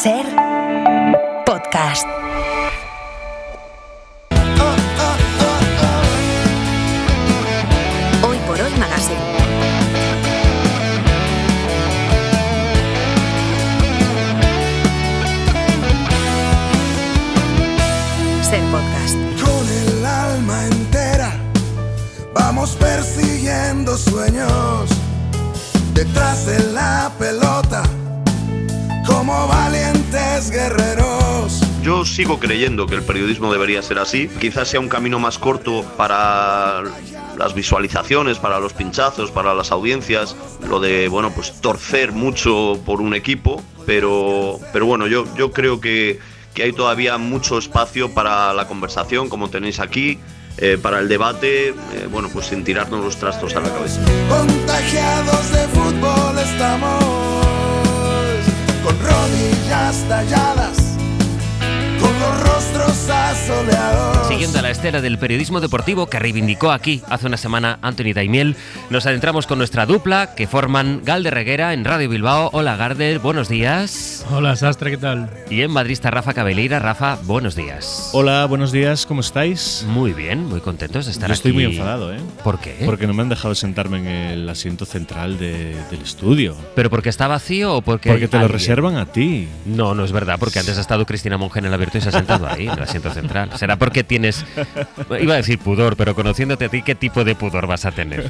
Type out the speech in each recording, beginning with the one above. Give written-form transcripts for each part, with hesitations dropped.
Ser podcast. Hoy por hoy Magazine. Ser podcast. Con el alma entera vamos persiguiendo sueños detrás de la pelota como valientes guerreros. Yo sigo creyendo que el periodismo debería ser así. Quizás sea un camino más corto para las visualizaciones, para los pinchazos, para las audiencias, lo de, pues torcer mucho por un equipo, pero bueno, yo creo que hay todavía mucho espacio para la conversación, como tenéis aquí, para el debate, pues sin tirarnos los trastos a la cabeza. Contagiados de fútbol estamos, con rodillas talladas, con los rostros asoleados. Siguiendo a la estela del periodismo deportivo que reivindicó aquí hace una semana Anthony Daimiel, nos adentramos con nuestra dupla que forman Galder Reguera en Radio Bilbao. Hola Galder, buenos días. Hola Sastre, ¿qué tal? Y en Madrid está Rafa Cabeleira. Rafa, buenos días. Hola, buenos días, ¿cómo estáis? Muy bien, muy contentos de estar aquí. Yo estoy muy enfadado, ¿eh? ¿Por qué? Porque no me han dejado sentarme en el asiento central del estudio. ¿Pero porque está vacío o porque...? Porque te lo reservan a ti. No, no es verdad, porque antes ha estado Cristina Monge en el abierto y se ha sentado ahí, en el asiento central. Será porque tienes, iba a decir pudor, pero conociéndote a ti, ¿qué tipo de pudor vas a tener?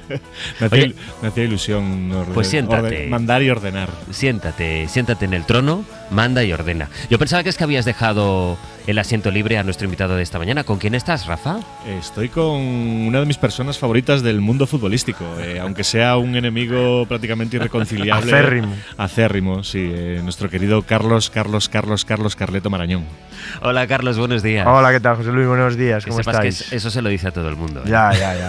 Me hacía ilusión pues siéntate, mandar y ordenar. Siéntate en el trono, manda y ordena. Yo pensaba que es que habías dejado el asiento libre a nuestro invitado de esta mañana. ¿Con quién estás, Rafa? Estoy con una de mis personas favoritas del mundo futbolístico, aunque sea un enemigo prácticamente irreconciliable. Acérrimo, sí. Nuestro querido Carlos Carleto Marañón. Hola Carlos, buenos días. Hola, ¿qué tal, José Luis? Buenos días, ¿cómo estáis? Que eso se lo dice a todo el mundo. Ya.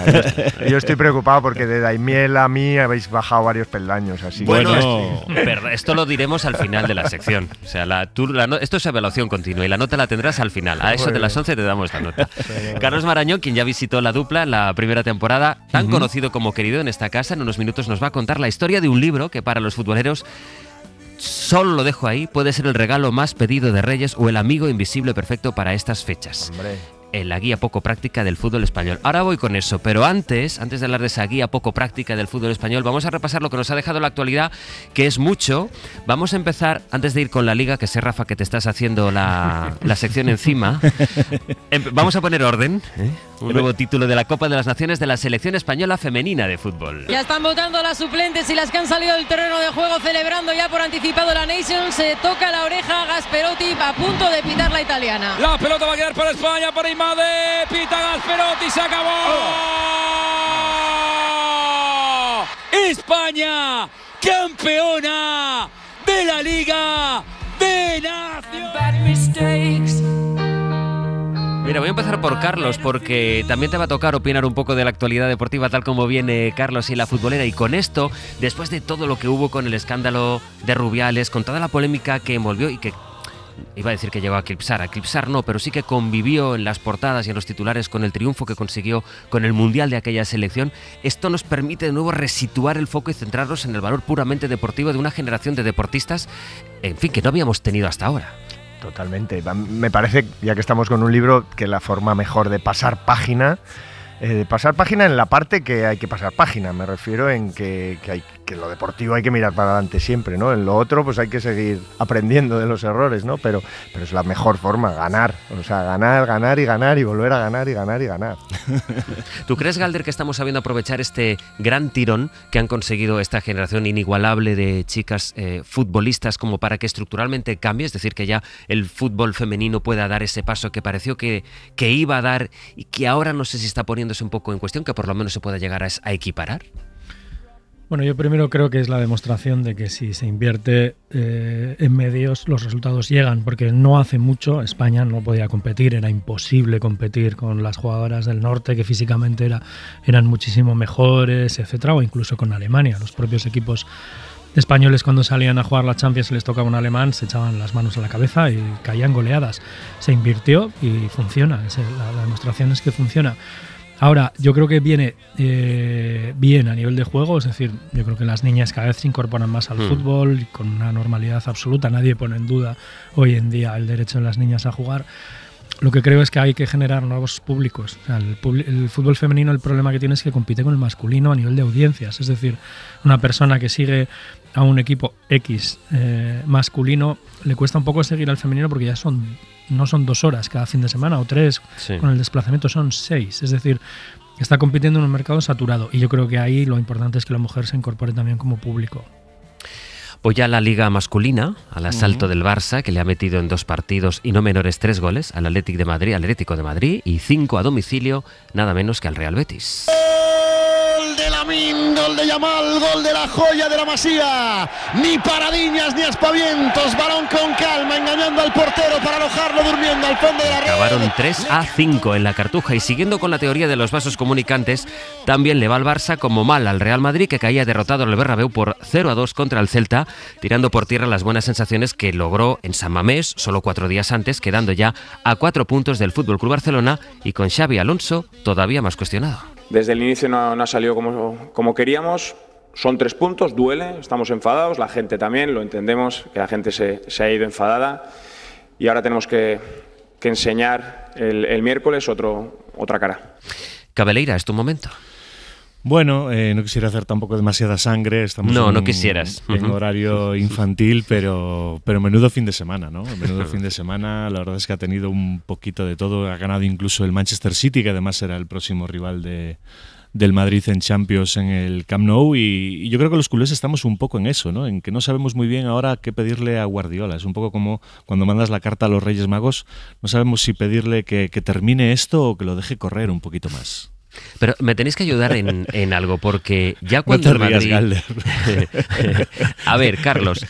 Yo estoy preocupado porque de Daimiel a mí habéis bajado varios peldaños. Así. Bueno, esto lo diremos al final de la sección. O sea, esto es evaluación continua y la nota la tendrás al final. A eso de las 11 te damos la nota. Carlos Marañón, quien ya visitó la dupla la primera temporada, tan conocido como querido en esta casa, en unos minutos nos va a contar la historia de un libro que para los futboleros, solo lo dejo ahí, puede ser el regalo más pedido de Reyes o el amigo invisible perfecto para estas fechas. Hombre. En la guía poco práctica del fútbol español. Ahora voy con eso, pero antes de hablar de esa guía poco práctica del fútbol español, vamos a repasar lo que nos ha dejado la actualidad, que es mucho. Vamos a empezar, antes de ir con la Liga, que sé, Rafa, que te estás haciendo la sección encima. Vamos a poner orden, un nuevo título de la Copa de las Naciones de la Selección Española Femenina de Fútbol. Ya están votando las suplentes y las que han salido del terreno de juego, celebrando ya por anticipado la Nations. Se toca la oreja a Gasperotti, a punto de pitar la italiana. La pelota va a quedar para España, para Imade, pita Gasperotti, se acabó. España, campeona de la Liga de Naciones. Mira, voy a empezar por Carlos, porque también te va a tocar opinar un poco de la actualidad deportiva tal como viene Carlos y la futbolera. Y con esto, después de todo lo que hubo con el escándalo de Rubiales, con toda la polémica que envolvió y que iba a decir que llegó a eclipsar no, pero sí que convivió en las portadas y en los titulares con el triunfo que consiguió con el Mundial de aquella selección, esto nos permite de nuevo resituar el foco y centrarnos en el valor puramente deportivo de una generación de deportistas, en fin, que no habíamos tenido hasta ahora. Totalmente. Me parece, ya que estamos con un libro, que la forma mejor de pasar página en la parte que hay que pasar página. Me refiero en que lo deportivo hay que mirar para adelante siempre, ¿no? En lo otro pues hay que seguir aprendiendo de los errores, ¿no? Pero es la mejor forma, ganar. O sea, ganar y volver a ganar y ganar. ¿Tú crees, Galder, que estamos sabiendo aprovechar este gran tirón que han conseguido esta generación inigualable de chicas futbolistas como para que estructuralmente cambie? Es decir, que ya el fútbol femenino pueda dar ese paso que pareció que iba a dar y que ahora no sé si está poniéndose un poco en cuestión, que por lo menos se pueda llegar a equiparar. Bueno, yo primero creo que es la demostración de que si se invierte en medios, los resultados llegan, porque no hace mucho España no podía competir, era imposible competir con las jugadoras del norte que físicamente eran muchísimo mejores, etcétera, o incluso con Alemania. Los propios equipos españoles, cuando salían a jugar la Champions y les tocaba un alemán, se echaban las manos a la cabeza y caían goleadas. Se invirtió y funciona, la demostración es que funciona. Ahora, yo creo que viene bien a nivel de juego, es decir, yo creo que las niñas cada vez se incorporan más al fútbol y con una normalidad absoluta. Nadie pone en duda hoy en día el derecho de las niñas a jugar. Lo que creo es que hay que generar nuevos públicos. O sea, el fútbol femenino, el problema que tiene es que compite con el masculino a nivel de audiencias. Es decir, una persona que sigue a un equipo X masculino le cuesta un poco seguir al femenino porque ya no son 2 horas cada fin de semana o 3, sí. Con el desplazamiento son 6. Es decir, está compitiendo en un mercado saturado y yo creo que ahí lo importante es que la mujer se incorpore también como público. Pues ya la liga masculina, al asalto del Barça, que le ha metido en 2 partidos y no menores 3 goles al Atlético de Madrid y 5 a domicilio, nada menos que al Real Betis. Gol de Lamine, gol de Yamal, gol de la joya de la Masía. Ni paradiñas ni aspavientos, balón con calma, engañando al portero para alojarlo durmiendo al fondo de la red. Acabaron 3-5 en la Cartuja y siguiendo con la teoría de los vasos comunicantes, también le va al Barça como mal al Real Madrid, que caía derrotado en el Bernabéu por 0-2 contra el Celta, tirando por tierra las buenas sensaciones que logró en San Mamés solo 4 días antes, quedando ya a 4 puntos del FC Barcelona y con Xabi Alonso todavía más cuestionado. Desde el inicio no ha salido como queríamos, son 3 puntos, duele, estamos enfadados, la gente también, lo entendemos, que la gente se ha ido enfadada y ahora tenemos que enseñar el miércoles otra cara. Cabeleira, es tu momento. Bueno, no quisiera hacer tampoco demasiada sangre, estamos no quisieras. En horario infantil, pero menudo fin de semana, ¿no? Menudo fin de semana, la verdad es que ha tenido un poquito de todo, ha ganado incluso el Manchester City, que además era el próximo rival del Madrid en Champions en el Camp Nou, y yo creo que los culés estamos un poco en eso, ¿no? En que no sabemos muy bien ahora qué pedirle a Guardiola. Es un poco como cuando mandas la carta a los Reyes Magos, no sabemos si pedirle que termine esto o que lo deje correr un poquito más. Pero me tenéis que ayudar en algo, porque ya cuando no te rías, Galder. A ver, Carlos,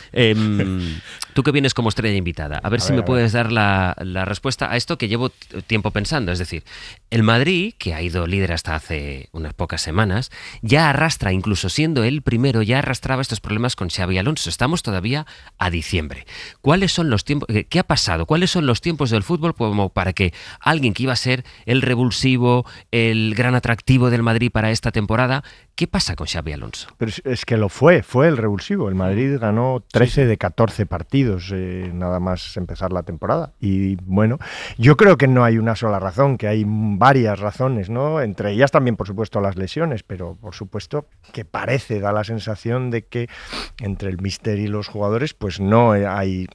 tú que vienes como estrella invitada, a ver si me puedes dar la respuesta a esto que llevo tiempo pensando. Es decir, el Madrid, que ha ido líder hasta hace unas pocas semanas, ya arrastra, incluso siendo el primero, ya arrastraba estos problemas con Xabi Alonso. Estamos todavía a diciembre. ¿Cuáles son los tiempos? ¿Qué ha pasado? ¿Cuáles son los tiempos del fútbol como para que alguien que iba a ser el revulsivo, el gran atractivo del Madrid para esta temporada, qué pasa con Xabi Alonso? Pero es que fue el revulsivo. El Madrid ganó 13 de 14 partidos nada más empezar la temporada. Y bueno, yo creo que no hay una sola razón, que hay varias razones, ¿no? Entre ellas también, por supuesto, las lesiones, pero por supuesto que da la sensación de que entre el míster y los jugadores pues no hay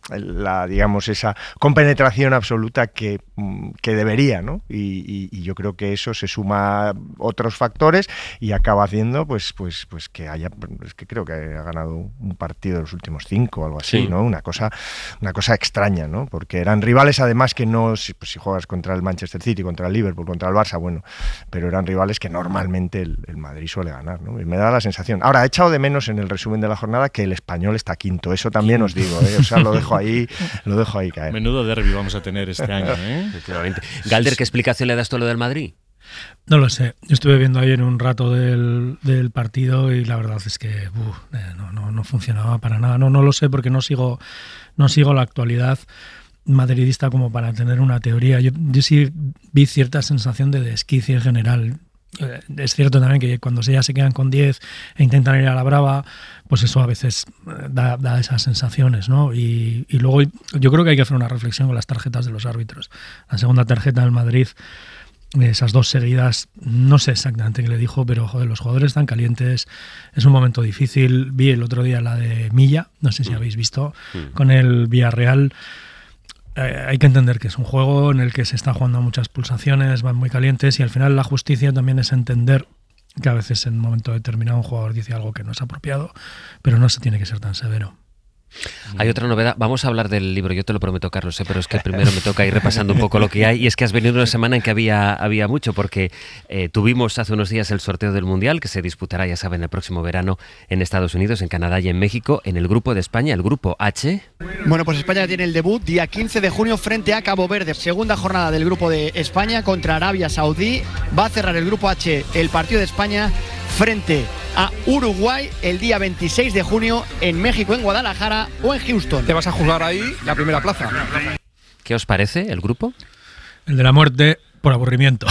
esa compenetración absoluta que debería, ¿no? Y yo creo que eso se suma a otros factores y acaba haciendo pues que haya, es que creo que ha ganado un partido de los últimos 5 o algo así, sí. ¿No? Una cosa extraña, ¿no? Porque eran rivales además que no, si juegas contra el Manchester City, contra el Liverpool, contra el Barça, bueno, pero eran rivales que normalmente el Madrid suele ganar, ¿no? Y me da la sensación. Ahora, he echado de menos en el resumen de la jornada que el Español está quinto, eso también os digo, O sea, lo dejo ahí caer. Menudo derbi vamos a tener este año, Galder, ¿qué explicación le das tú a lo del Madrid? No lo sé. Yo estuve viendo ayer un rato del partido y la verdad es que no funcionaba para nada. No lo sé porque no sigo la actualidad madridista como para tener una teoría. Yo sí vi cierta sensación de desquicio en general. Es cierto también que cuando ya se quedan con 10 e intentan ir a la brava, pues eso a veces da esas sensaciones, ¿no? Y luego yo creo que hay que hacer una reflexión con las tarjetas de los árbitros. La segunda tarjeta del Madrid, esas 2 seguidas, no sé exactamente qué le dijo, pero joder, los jugadores están calientes, es un momento difícil. Vi el otro día la de Milla, no sé si habéis visto, con el Villarreal. Hay que entender que es un juego en el que se está jugando muchas pulsaciones, van muy calientes y al final la justicia también es entender que a veces en un momento determinado un jugador dice algo que no es apropiado, pero no se tiene que ser tan severo. Hay otra novedad, vamos a hablar del libro, yo te lo prometo, Carlos, pero es que primero me toca ir repasando un poco lo que hay, y es que has venido una semana en que había mucho, porque tuvimos hace unos días el sorteo del Mundial, que se disputará, ya saben, el próximo verano en Estados Unidos, en Canadá y en México, en el grupo de España, el grupo H. Bueno, pues España tiene el debut día 15 de junio frente a Cabo Verde, segunda jornada del grupo de España contra Arabia Saudí. Va a cerrar el grupo H el partido de España frente a Uruguay el día 26 de junio en México, en Guadalajara o en Houston. Te vas a jugar ahí la primera plaza. ¿Qué os parece el grupo? El de la muerte, Por aburrimiento.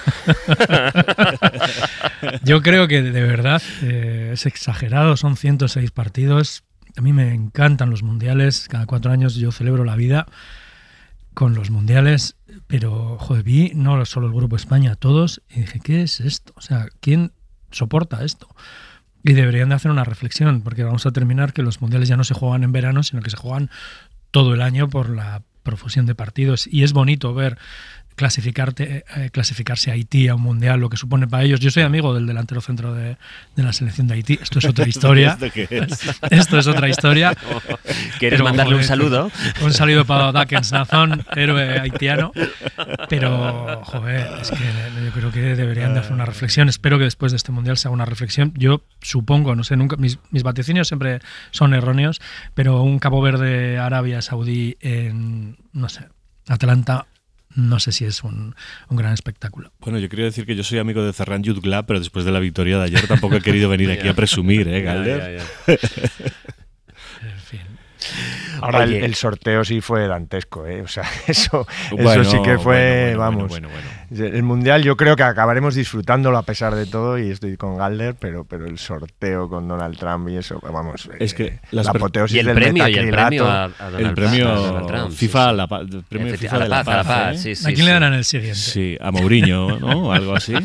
Yo creo que de verdad es exagerado, son 106 partidos. A mí me encantan los mundiales, cada 4 años yo celebro la vida con los mundiales, pero joder, vi no solo el Grupo España, todos, y dije, ¿qué es esto? O sea, ¿quién soporta esto? Y deberían de hacer una reflexión, porque vamos a terminar que los mundiales ya no se juegan en verano, sino que se juegan todo el año por la profusión de partidos, y es bonito ver clasificarse a Haití a un mundial, lo que supone para ellos. Yo soy amigo del delantero centro de la selección de Haití. Esto es otra historia. Esto es otra historia. ¿Quieres mandarle un saludo? Un saludo para Dakens Nazón, héroe haitiano. Pero, joder, es que yo creo que deberían de hacer una reflexión. Espero que después de este mundial se haga una reflexión. Yo supongo, no sé, nunca mis vaticinios siempre son erróneos, pero un Cabo Verde, Arabia Saudí en, no sé, Atlanta, no sé si es un gran espectáculo. Bueno, yo quería decir que yo soy amigo de Ferran Jutgla, pero después de la victoria de ayer tampoco he querido venir aquí a presumir, Galder. En fin. Ahora el sorteo sí fue dantesco, o sea, eso sí que fue, vamos. Bueno. El mundial yo creo que acabaremos disfrutándolo a pesar de todo, y estoy con Galder, pero el sorteo con Donald Trump y eso, vamos, es que la apoteosis del premio a el premio Trump, FIFA, el premio FIFA de la Paz. ¿A quién le dan en el siguiente? Sí, a Mourinho, ¿no? Algo así.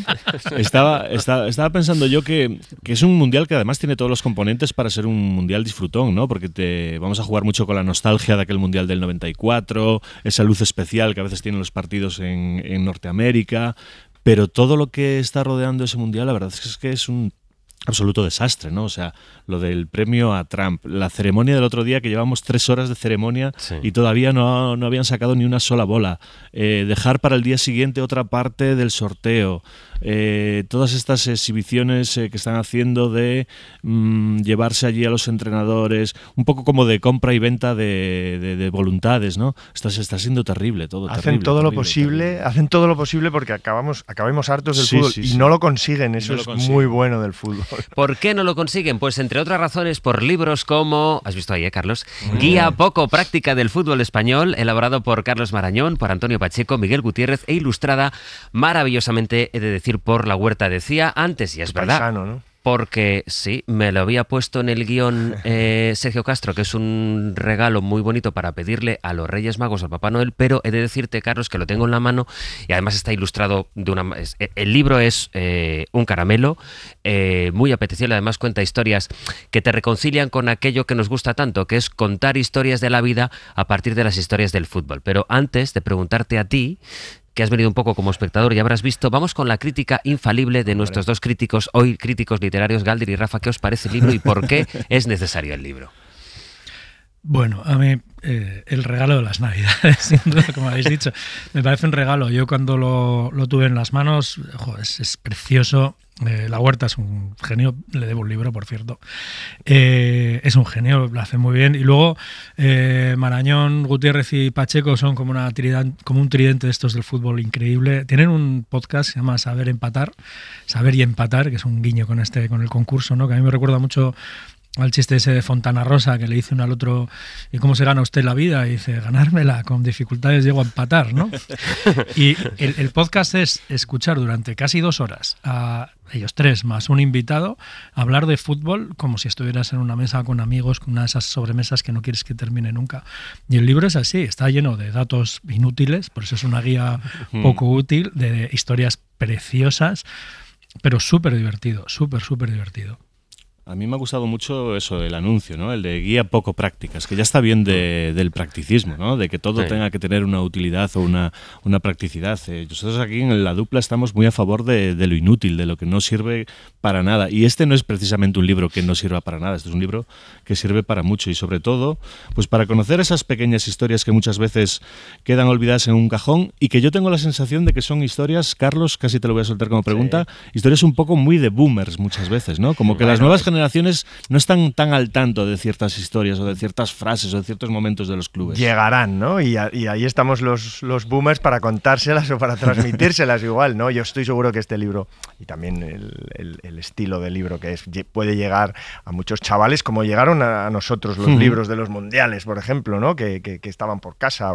Estaba pensando yo que es un mundial que además tiene todos los componentes para ser un mundial disfrutón, ¿no? Porque vamos a jugar mucho con la nostalgia de aquel mundial del 94, esa luz especial que a veces tienen los partidos en Norteamérica, pero todo lo que está rodeando ese mundial, la verdad es que es un absoluto desastre, ¿no? O sea, lo del premio a Trump, la ceremonia del otro día, que llevamos 3 horas de ceremonia y todavía no habían sacado ni una sola bola. Dejar para el día siguiente otra parte del sorteo. Todas estas exhibiciones que están haciendo de llevarse allí a los entrenadores, un poco como de compra y venta de voluntades, ¿no? Está siendo terrible todo. Hacen todo lo posible porque acabemos hartos del fútbol y no lo consiguen. Eso es muy bueno del fútbol. ¿Por qué no lo consiguen? Pues entre otras razones por libros como, has visto ahí, Carlos, Guía poco práctica del fútbol español, elaborado por Carlos Marañón, por Antonio Pacheco, Miguel Gutiérrez e ilustrada maravillosamente, he de decir, por La Huerta. Decía antes, y es verdad, paisano, ¿no? Porque sí, me lo había puesto en el guión Sergio Castro, que es un regalo muy bonito para pedirle a los Reyes Magos, al Papá Noel, pero he de decirte, Carlos, que lo tengo en la mano y además está ilustrado el libro es un caramelo, muy apetecible, además cuenta historias que te reconcilian con aquello que nos gusta tanto, que es contar historias de la vida a partir de las historias del fútbol. Pero antes de preguntarte a ti, que has venido un poco como espectador y habrás visto, vamos con la crítica infalible de nuestros dos críticos, hoy críticos literarios, Galder y Rafa. ¿Qué os parece el libro y por qué es necesario el libro? Bueno, a mí el regalo de las Navidades, sin duda, como habéis dicho, me parece un regalo. Yo cuando lo tuve en las manos, es precioso. La Huerta es un genio, le debo un libro, por cierto. Es un genio, lo hace muy bien. Y luego Marañón, Gutiérrez y Pacheco son como un tridente de estos del fútbol increíble. Tienen un podcast que se llama Saber y Empatar, que es un guiño con el concurso, ¿no? Que a mí me recuerda mucho al chiste ese de Fontana Rosa, que le dice uno al otro, ¿y cómo se gana usted la vida? Y dice, ganármela, con dificultades llego a empatar, ¿no? Y el podcast es escuchar durante casi 2 horas a ellos 3 más un invitado hablar de fútbol como si estuvieras en una mesa con amigos, con una de esas sobremesas que no quieres que termine nunca. Y el libro es así, está lleno de datos inútiles, por eso es una guía poco útil, de historias preciosas, pero súper divertido, súper divertido. A mí me ha gustado mucho eso, el anuncio, ¿no? El de guía poco prácticas, que ya está bien del practicismo, ¿no? De que todo tenga que tener una utilidad o una practicidad. Nosotros aquí en La Dupla estamos muy a favor de lo inútil, de lo que no sirve para nada. Y este no es precisamente un libro que no sirva para nada, este es un libro que sirve para mucho y sobre todo pues para conocer esas pequeñas historias que muchas veces quedan olvidadas en un cajón y que yo tengo la sensación de que son historias, Carlos, casi te lo voy a soltar como pregunta, historias un poco muy de boomers muchas veces, ¿no? Como que las nuevas generaciones generaciones no están tan al tanto de ciertas historias o de ciertas frases o de ciertos momentos de los clubes. Llegarán, ¿no? Y ahí estamos los boomers para contárselas o para transmitírselas igual, ¿no? Yo estoy seguro que este libro, y también el estilo del libro que es, puede llegar a muchos chavales como llegaron a nosotros los libros de los mundiales, por ejemplo, ¿no? Que estaban por casa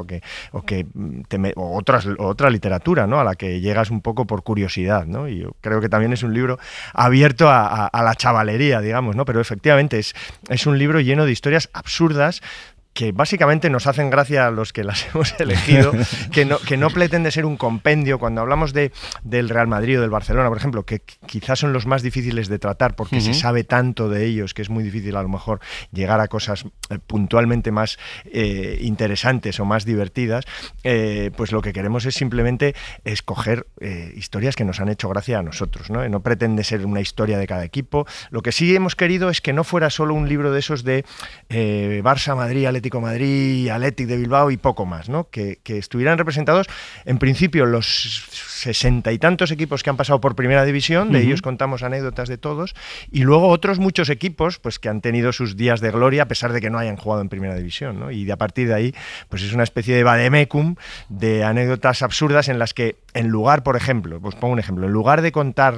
o otra literatura, ¿no? A la que llegas un poco por curiosidad, ¿no? Y yo creo que también es un libro abierto a la chavalería, digamos, ¿no? Pero efectivamente es un libro lleno de historias absurdas que básicamente nos hacen gracia a los que las hemos elegido, que no pretende ser un compendio. Cuando hablamos del Real Madrid o del Barcelona, por ejemplo, que quizás son los más difíciles de tratar porque se sabe tanto de ellos que es muy difícil a lo mejor llegar a cosas puntualmente más interesantes o más divertidas, pues lo que queremos es simplemente escoger historias que nos han hecho gracia a nosotros, ¿no? No pretende ser una historia de cada equipo. Lo que sí hemos querido es que no fuera solo un libro de esos de Barça, Madrid, Atlético Madrid, Athletic de Bilbao y poco más, ¿no? Que estuvieran representados en principio los 60 y tantos equipos que han pasado por Primera División, de ellos contamos anécdotas de todos, y luego otros muchos equipos pues que han tenido sus días de gloria a pesar de que no hayan jugado en Primera División, ¿no? Y a partir de ahí pues es una especie de vademecum de anécdotas absurdas en las que en lugar, por ejemplo, pues pongo un ejemplo, en lugar de contar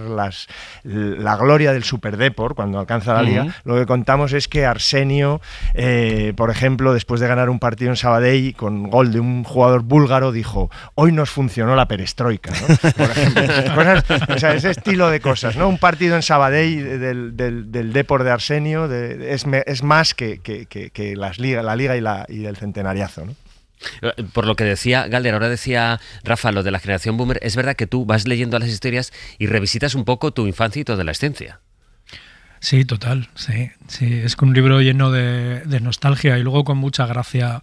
la gloria del Superdeport cuando alcanza la Liga, lo que contamos es que Arsenio, por ejemplo, después de ganar un partido en Sabadell con gol de un jugador búlgaro, dijo: hoy nos funcionó la perestroika, ¿no? Por ejemplo, o sea, ese estilo de cosas, ¿no? Un partido en Sabadell del Depor de Arsenio es más que la Liga y el centenariazo, ¿no? Por lo que decía Galder, ahora decía Rafa, lo de la generación boomer, es verdad que tú vas leyendo las historias y revisitas un poco tu infancia y tu adolescencia. Sí, total, sí. Es un libro lleno de nostalgia y luego con mucha gracia,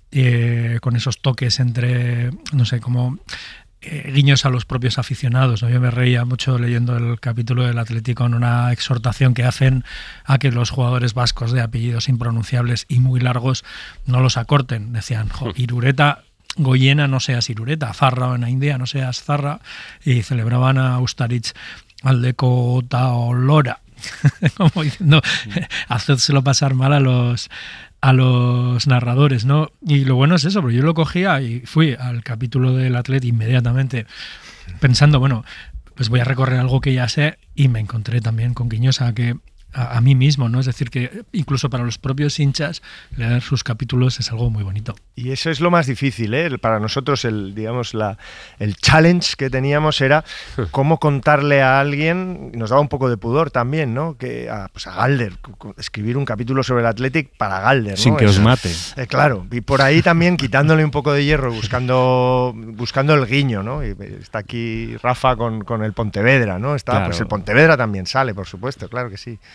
con esos toques entre, no sé, como guiños a los propios aficionados, ¿no? Yo me reía mucho leyendo el capítulo del Atlético en una exhortación que hacen a que los jugadores vascos de apellidos impronunciables y muy largos no los acorten. Decían: Irureta Goyena, no seas Irureta; Zarra en la India, no seas Zarra; y celebraban a Ustaritz Aldeko Taolora, como diciendo, hacédselo pasar mal a los narradores, ¿no? Y lo bueno es eso, porque yo lo cogía y fui al capítulo del Atleti inmediatamente pensando, bueno, pues voy a recorrer algo que ya sé, y me encontré también con guiños a mí mismo, ¿no? Es decir, que incluso para los propios hinchas leer sus capítulos es algo muy bonito. Y eso es lo más difícil, ¿eh? Para nosotros el challenge que teníamos era cómo contarle a alguien, nos daba un poco de pudor también, ¿no? A Galder, escribir un capítulo sobre el Athletic para Galder, ¿no? Sin que os mate. Claro, y por ahí también quitándole un poco de hierro, buscando el guiño, ¿no? Y está aquí Rafa con el Pontevedra, ¿no? Claro. Pues el Pontevedra también sale, por supuesto, claro que sí.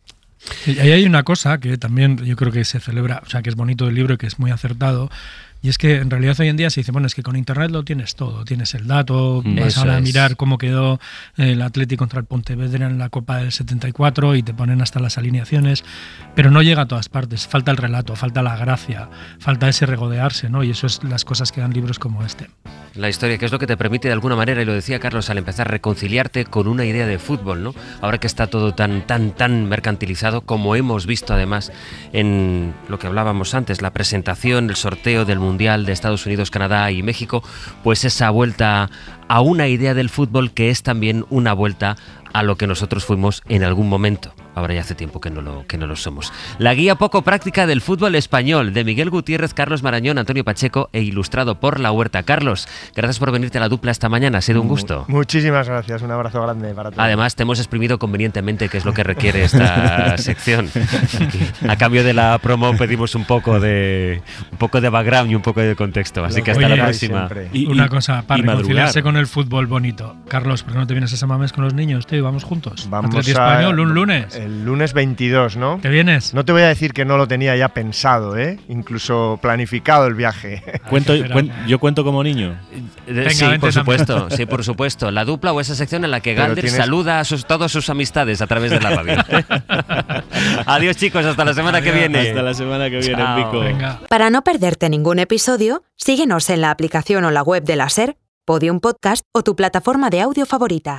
Y ahí hay una cosa que también yo creo que se celebra, o sea, que es bonito del libro y que es muy acertado, y es que en realidad hoy en día se dice, bueno, es que con internet lo tienes todo, tienes el dato, vas ahora a mirar cómo quedó el Athletic contra el Pontevedra en la Copa del 74 y te ponen hasta las alineaciones, pero no llega a todas partes, falta el relato, falta la gracia, falta ese regodearse, ¿no? Y eso es las cosas que dan libros como este. La historia, que es lo que te permite de alguna manera, y lo decía Carlos al empezar, reconciliarte con una idea de fútbol, ¿no? Ahora que está todo tan mercantilizado, como hemos visto además en lo que hablábamos antes, la presentación, el sorteo del Mundial de Estados Unidos, Canadá y México, pues esa vuelta a una idea del fútbol que es también una vuelta a lo que nosotros fuimos en algún momento. Ahora ya hace tiempo que no lo somos. La guía poco práctica del fútbol español, de Miguel Gutiérrez, Carlos Marañón, Antonio Pacheco, e ilustrado por La Huerta. Carlos, gracias por venirte a la dupla esta mañana, ha sido un gusto. Muchísimas gracias, un abrazo grande para todos. Además, te hemos exprimido convenientemente, que es lo que requiere esta sección. A cambio de la promo pedimos un poco de background y un poco de contexto, así que hasta la próxima. Y una cosa, para reconciliarse con el fútbol bonito. Carlos, ¿por qué no te vienes a San Mamés con los niños, tío? Vamos juntos. Vamos Atleti Español, un lunes. El lunes 22, ¿no? ¿Te vienes? No te voy a decir que no lo tenía ya pensado, ¿eh? Incluso planificado el viaje. ¿Yo cuento como niño? Venga, sí, por supuesto, sí, por supuesto. La dupla o esa sección en la que Galder saluda a todas sus amistades a través de la radio. Adiós, chicos, hasta la semana que viene. Hasta la semana que viene, Pico. Venga. Para no perderte ningún episodio, síguenos en la aplicación o la web de la SER, Podium Podcast o tu plataforma de audio favorita.